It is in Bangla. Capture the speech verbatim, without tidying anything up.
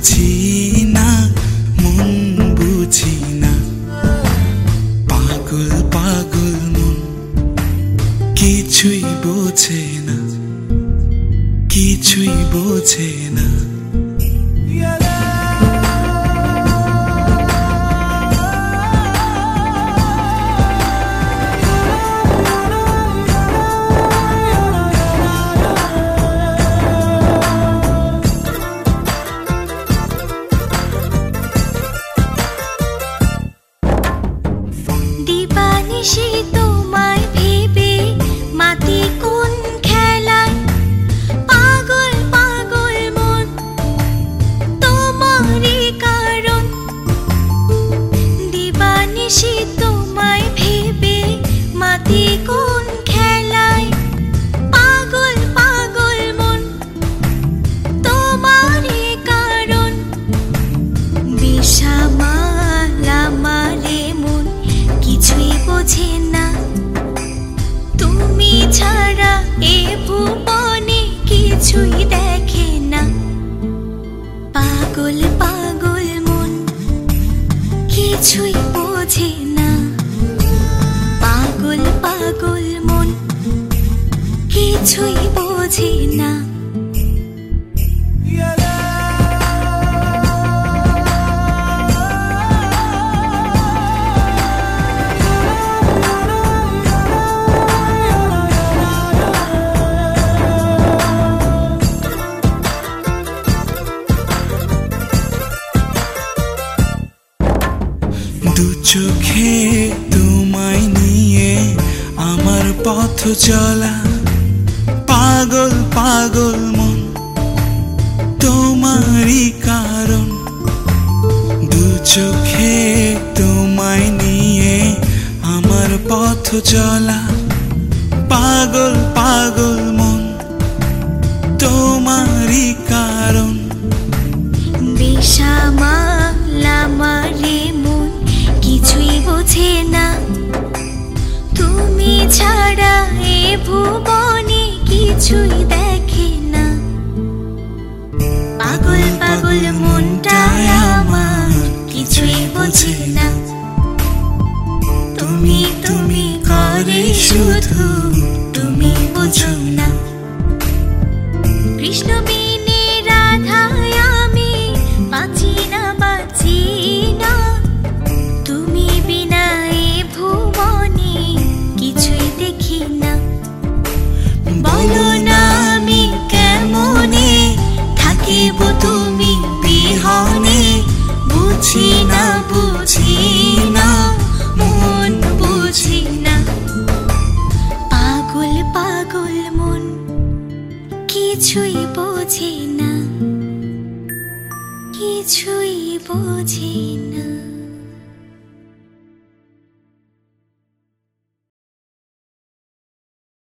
বুঝি না, মন বুঝি না, পাগল পাগল মন কিছুই বোঝে না, কিছুই বোঝে না। দিবানিশি তোমায় ভেবে মাতি কোন খেলায়, পাগল পাগল মন তোমারই কারণ। দিবানিশি তোমায় ভেবে মাতি কোন খেলায়, পাগল পাগল মন তোমারই কারণ। বিষামাল আমারে মন কিছুই বোঝে না, তুমি ছাড়া এ ভুবনে কিছুই দেখে না। পাগল পাগল মন কিছুই বোঝে না, পাগল পাগল মন কিছুই বোঝে না। দু চোখে তোমায় নিয়ে আমার পথ চলা, পাগল পাগল মন তোমারই কারণ। দু চোখে তোমায় নিয়ে আমার পথ চলা, পাগল পাগল মন তোমারই কারণ। বিষামাল আমারে মন কিছুই বোঝে না, তুমি ছাড়া এ ভুবনে কিছুই দেখে না। পাগল পাগল মনটায় আমার কিছুই বোঝে না, তুমি তুমি করে শুধু তুমি বোঝো না। কৃষ্ণ বিনে রাধায় আমি বাঁচি না বাঁচি না, তুমি বিনা এ ভুবনে কিছুই দেখি না। বলো না আমি কেমনে থাকিব তুমি বিহনে, বুঝি না বুঝি না মন বুঝি না। পাগল পাগল মন কিছুই বোঝে না, কিছুই বোঝে না।